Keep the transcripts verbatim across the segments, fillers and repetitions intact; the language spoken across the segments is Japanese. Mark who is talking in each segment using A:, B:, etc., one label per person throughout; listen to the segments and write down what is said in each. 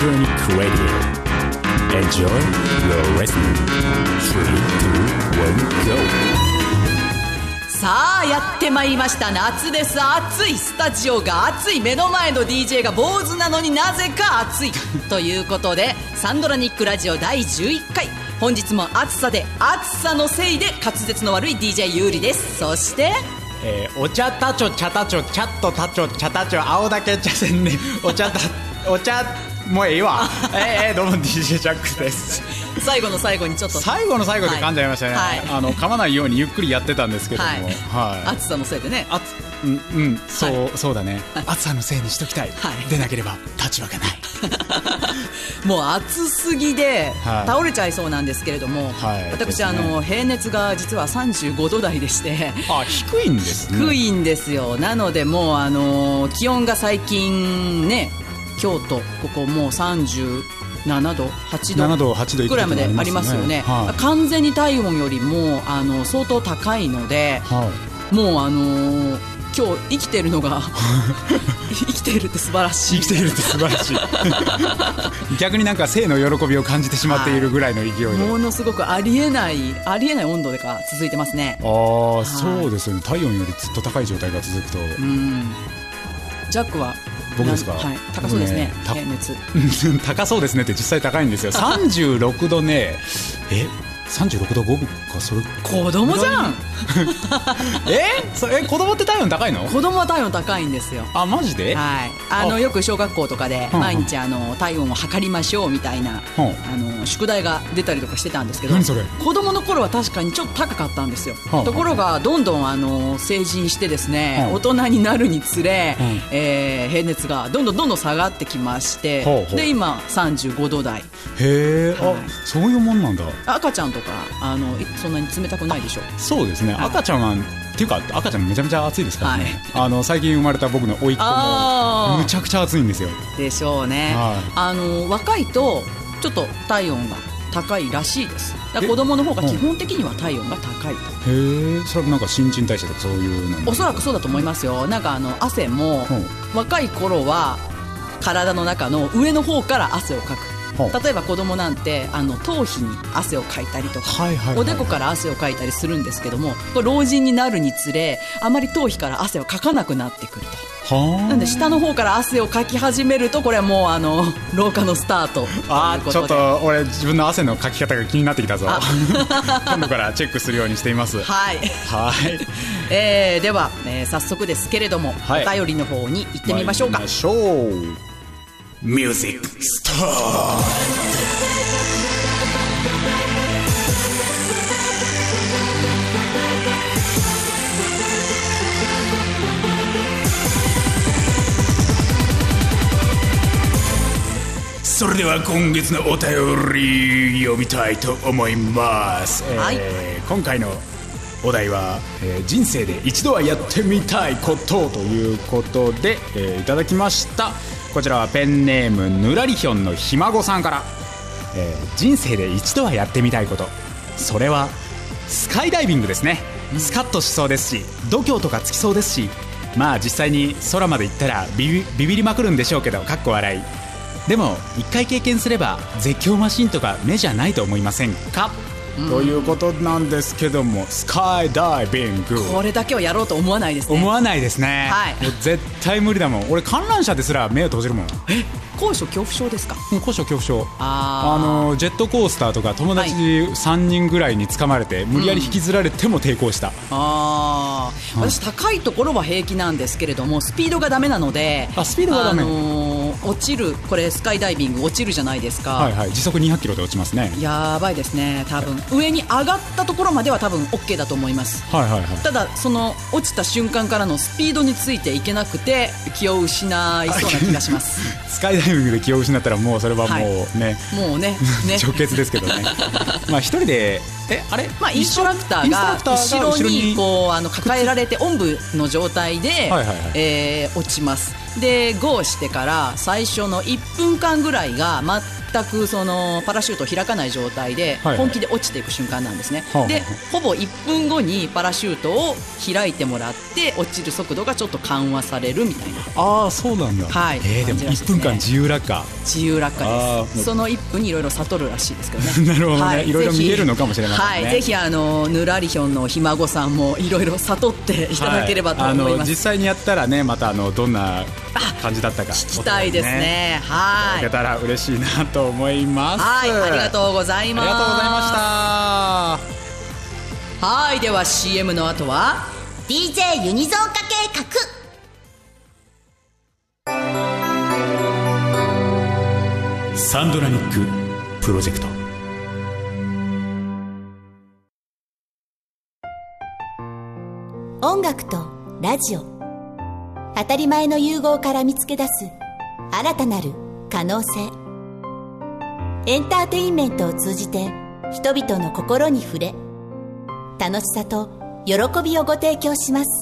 A: Sandronic Radio. Enjoy your listening. three, two, one, go.
B: さあやってまいりました。夏です。暑いスタジオが暑い、目の前の ディージェー が坊主なのになぜか暑いということで、サンドラニックラジオだいじゅういっかい、本日も暑さで暑さのせいで滑舌の悪い ディージェー ゆうりです。そして
C: えー、お茶たちょ茶たちょチャットたちょ茶たちょ青だけ茶せんねお茶たお茶もうええわえー、どうも ディージェー ジャックです。
B: 最後の最後にちょっと
C: 最後の最後で噛んじゃいましたね、はい、あの噛まないようにゆっくりやってたんですけども、はい
B: はい、暑さのせいでね、
C: あつうん、うん、そう、はい、そうだね、
B: はい、
C: 暑さのせいにしときたい、はい、でなければ立ちわけない
B: もう暑すぎで倒れちゃいそうなんですけれども、はい、私、ね、あの平熱が実はさんじゅうごど台でして、
C: あ、低いんですね。
B: 低いんですよ。なのでもうあの気温が最近ね、京都ここもうさんじゅうななどはちどくらいまでありますよね、はい、完全に体温よりもあの相当高いので、はい、もうあのー、今日生きてるのが生きているって素晴らしい、
C: 生きているって素晴らしい逆になんか生の喜びを感じてしまっているぐらいの勢いで、はい、
B: ものすごくありえないありえない温度が続いてますね。
C: あ、はい、そうですよね。体温よりずっと高い状態が続くと、うん、
B: ジャックは
C: 僕ですか、
B: はい、高そうですね、平熱
C: 高そうですねって実際高いんですよ。さんじゅうろくどねえさんじゅうろくどごぶか、それ
B: 子供じゃん
C: えそえ子供って体温高いの？
B: 子供は体温高いんですよ。
C: あ、マジで？
B: はい、あのよく小学校とかで毎日あの体温を測りましょうみたいな、うん、あの宿題が出たりとかしてたんですけど、
C: 何それ？
B: 子供の頃は確かにちょっと高かったんですよ、はあ、ところがどんどんあの成人してですね、はあ、大人になるにつれ、はあ、えー、平熱がどんどんどんどん下がってきまして、はあはあ、で今さんじゅうごど台。
C: へー、はい、あ、そういうもんなんだ。
B: 赤ちゃんとかあのそんなに冷たくないでしょ。
C: そうですね、はい、赤ちゃんはっていうか赤ちゃんめちゃめちゃ暑いですからね、はい、あの最近生まれた僕の甥っ子もむちゃくちゃ暑いんですよ。
B: でしょうね、はい、あの若いとちょっと体温が高いらしいです。だから子供の方が基本的には体温が高いと。
C: へえ、それはなんか新陳代謝とかそういうの？
B: おそらくそうだと思いますよ。なんかあの汗も若い頃は体の中の上の方から汗をかく。例えば子供なんてあの頭皮に汗をかいたりとか、はいはいはい、おでこから汗をかいたりするんですけども、老人になるにつれあまり頭皮から汗をかかなくなってくると。はなんで下の方から汗をかき始めるとこれはもうあの老化のスタートということで。
C: あ、ちょっと俺自分の汗のかき方が気になってきたぞ今度からチェックするようにしています。
B: はいはい、えー、では、えー、早速ですけれども、はい、お便りの方に行ってみましょうか。
C: 参りましょう。ミュージックスタート。それでは今月のお便り読みたいと思います、はい、えー、今回のお題は、えー、人生で一度はやってみたいことということで、えー、いただきました。こちらはペンネームぬらりひょんのひ孫さんから、えー、人生で一度はやってみたいこと、それはスカイダイビングですね、うん、スカッとしそうですし度胸とかつきそうですし、まあ実際に空まで行ったらビビ、ビビりまくるんでしょうけど、かっこ笑いでも一回経験すれば絶叫マシンとか目じゃないと思いませんか、うん、ということなんですけども、スカイダイビング
B: これだけはやろうと思わないですね。
C: 思わないですね、はい、もう絶対無理だもん。俺観覧車ですら目を閉じるもん。
B: え、高所恐怖症ですか？
C: 高所恐怖症。ああのジェットコースターとか友達さんにんぐらいに掴まれて、はい、無理やり引きずられても抵抗した、うん、
B: あ、うん、私高いところは平気なんですけれどもスピードがダメなので。
C: あ、スピードがダメ、あ
B: のー、落ちる、これスカイダイビング落ちるじゃないですか。
C: はいはい、時速にひゃくキロで落ちますね。
B: やばいですね。多分上に上がったところまでは多分 OK だと思います、はいはいはい、ただその落ちた瞬間からのスピードについていけなくて気を失いそうな気がします
C: スカイダイビングで気を失ったらもうそれはもうね、
B: はい、もうねね
C: 直結ですけどねまあ一人でえあれ、
B: まあ、インストラクターが後ろにこうあの抱えられておんぶの状態で、はいはいはい、えー、落ちます。でゴーしてから最初のいっぷんかんぐらいが全くそのパラシュートを開かない状態で本気で落ちていく瞬間なんですね、はいはい、でほぼいっぷんごにパラシュートを開いてもらって落ちる速度がちょっと緩和されるみたいな。
C: ああそうなんだ、
B: はい、
C: えー、でもいっぷんかん自由落下
B: 自由落下です。そのいっぷんにいろいろ悟るらしいですけどね
C: なるほどね、はい、いろいろ見えるのかもしれませんね。
B: はい、ぜひあのぬらりひょんのひ孫さんもいろいろ悟っていただければと思います、はい、あの
C: 実際にやったらねまたあのどんな感じだったか
B: 聞きたいですね。はい、
C: いただけたら嬉しいなと思います。
B: はい、ありがとうございます。
C: ありがとうございま
B: した。はい、では シーエム の後は
D: ディージェー ユニゾン化計画。
A: サンドラニックプロジェクト。
D: 音楽とラジオ、当たり前の融合から見つけ出す新たなる可能性。エンターテインメントを通じて人々の心に触れ、楽しさと喜びをご提供します。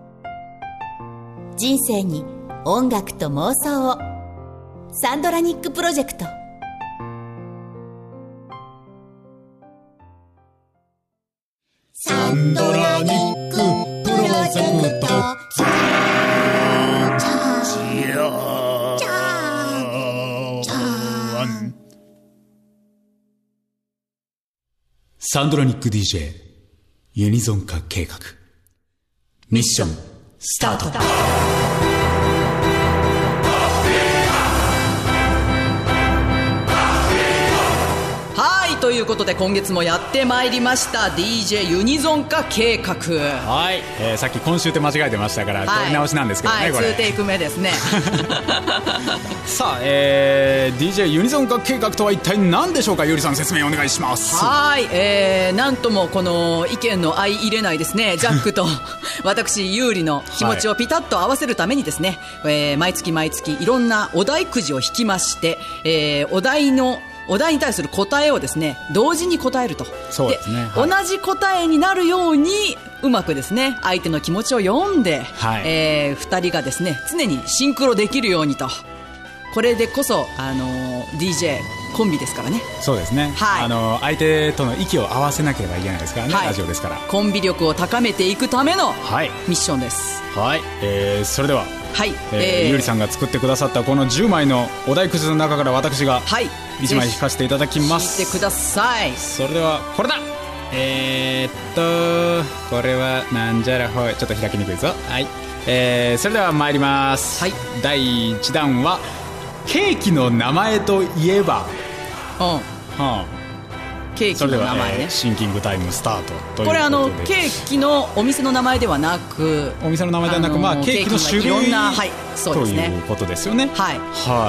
D: 人生に音楽と妄想を。サンドラニックプロジェクト。
E: サンドラニックプロジェクト。
A: サンドラニック ディージェー ユニゾン化計画ミッションスタート。
B: ということで今月もやってまいりました ディージェー ユニゾン化計画。
C: はい、えー、さっき今週って間違えてましたから、はい、取り直しなんですけどね、
B: はい、
C: これ
B: にテイク目ですね
C: さあ、えー、ディージェー ユニゾン化計画とは一体何でしょうか。ゆりさん説明お願いします。
B: はい、えー、なんともこの意見の相入れないですねジャックと私有利の気持ちをピタッと合わせるためにですね、はい、えー、毎月毎月いろんなお題くじを引きまして、えー、お題のお題に対する答えをですね同時に答えると。
C: そうですね、
B: はい、同じ答えになるようにうまくですね相手の気持ちを読んで、はい、えー、ふたりがですね常にシンクロできるようにと。これでこそ、あのー、ディージェー コンビですからね。
C: そうですね、はい、あのー、相手との息を合わせなければいけないですからね、はい、ラジオですから。
B: コンビ力を高めていくためのミッションです。
C: はい、えー、それでは
B: はい、
C: えー、ゆりさんが作ってくださったこのじゅうまいのお題くじの中から私がいちまい引かせていただきます。
B: 引いてください。そ
C: れではこれだ。えー、っとこれはなんじゃらほい、ちょっと開きにくいぞ。はい、えー、それでは参ります、はい、だいいちだんはケーキの名前といえば。
B: うん、はあ、ケーキの名前ね。それでは、えー、シンキングタイムスタートということで。これあのケーキのお店の名前ではなく
C: お店の名前ではなく、あのー、まあ、ケーキの種類いろんな、
B: はい、そうですね、
C: ということですよね。
B: はい、
C: はい、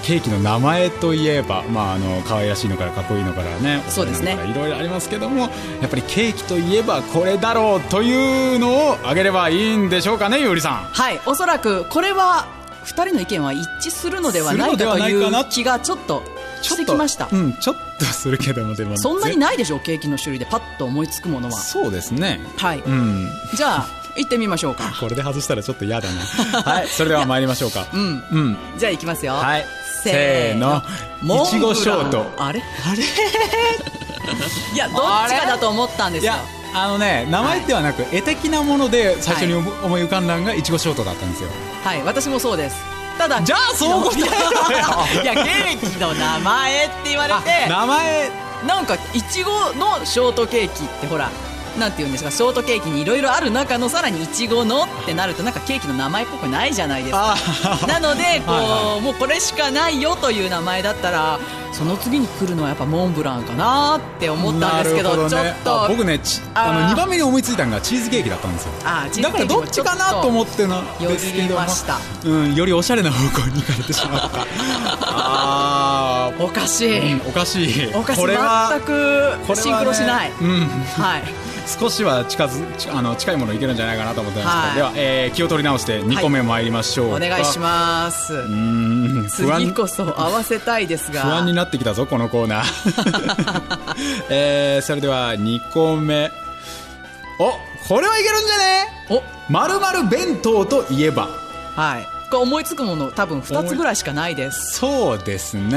C: ケーキの名前といえば、まあ、あの可愛らしいのからかっこいいのからね、
B: そうですね、
C: いろいろありますけども、やっぱりケーキといえばこれだろうというのをあげればいいんでしょうかね、ゆうりさん。
B: はい、おそらくこれはふたりの意見は一致するのではないかという気がちょっとしてきました。
C: うん、ちょっとするけども、でも
B: そんなにないでしょう、ケーキの種類でパッと思いつくものは。
C: そうですね、
B: はい、うん、じゃあ行ってみましょうか。
C: これで外したらちょっと嫌だなはい、それでは参りましょうか。
B: うん、うん、じゃあ行きますよ。
C: はい、せーの、いちごショート。
B: あれあれいや、どっちかだと思ったんですよ。いや、
C: あのね、名前ではなく、はい、絵的なもので最初に思い浮かんだのがいちごショートだったんですよ。
B: はい、私もそうです。ただ
C: じゃあそう答えろよ
B: いや、ケーキの名前って言われて、
C: 名前
B: なんかいちごのショートケーキってほら、なんて言うんですか、ショートケーキにいろいろある中のさらにいちごのってなるとなんかケーキの名前っぽくないじゃないですか。なのでこう、はいはい、もうこれしかないよという名前だったらその次に来るのはやっぱモンブランかなって思ったんですけ ど, ど、ね、ちょっと
C: 僕ね、あのにばんめに思いついたのがチーズケーキだったんですよ。
B: あ、
C: だからどっちかなと思ってな
B: よぎりました、
C: うん、よりおしゃれな方向に行かれてしまったあ
B: おかしい、
C: うん、おかしい
B: おかしい、これは全くシンクロしない、ね、うん、はい
C: 少しは近づあの近いものいけるんじゃないかなと思ってますけど、はい、では、えー、気を取り直してにこめ参りましょう、
B: はい、お願いします。うーん、次こそ合わせたいですが
C: 不安になってきたぞこのコーナー、えー、それではにこめ、お、これはいけるんじゃね。お、〇〇弁当といえば。
B: はい、これ思いつくもの多分ふたつぐらいしかないです。
C: そうですね、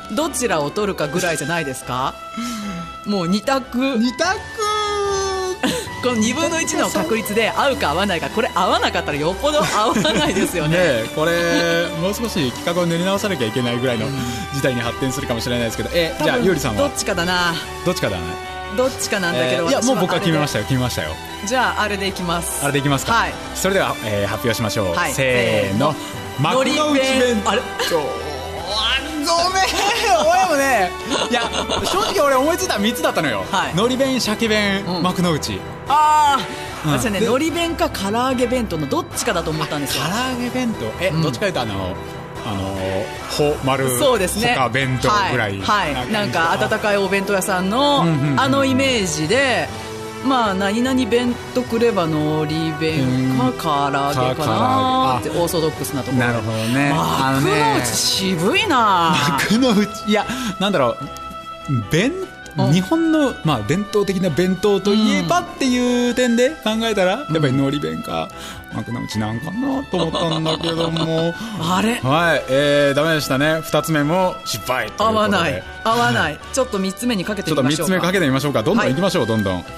B: どちらを取るかぐらいじゃないですか。もうに択
C: に択
B: このにぶんのいちの確率で合うか合わないか、これ合わなかったらよっぽど合わないですよね。
C: ねこれもう少し企画を練り直さなきゃいけないぐらいの事態に発展するかもしれないですけど、えじゃあゆうりさんは
B: どっちかだな。
C: どっちかだね。
B: どっちかなんだけど、
C: えー、いやもう僕は決めましたよ決めましたよ。
B: じゃああれでいきます。
C: あれでいきますか。
B: はい。
C: それでは、えー、発表しましょう、はい、せーの、
B: 幕の内弁当。あれ
C: ごめん俺もねいや正直俺思いついたらみっつだったのよ、はい、のり弁、鮭弁、うん、幕の内。
B: ああ、うん、私はねのり弁か唐揚げ弁当のどっちかだと思ったんですよ。
C: 唐揚げ弁当え、うん、どっちかというとあのあのほ丸
B: そうですね
C: 他弁当ぐらい、
B: はい、はい、なんか温かいお弁当屋さんの、うんうんうん、あのイメージで、まあ何々弁とくればのり弁か唐揚げかなってオーソドックスなところ。
C: なるほどね。
B: 幕の内渋いな。
C: 幕の内いやなんだろう弁日本の、まあ、伝統的な弁当といえばっていう点で考えたら、うん、やっぱりのり弁か幕の内なんかなと思ったんだけども
B: あれ
C: はい、えー、ダメでしたね。ふたつめも失敗ということで
B: 合わない合わないちょっとみっつめにかけてみましょうか。
C: ちょっとみっつめかけてみましょうか。どんどんいきましょう、はい、どんどん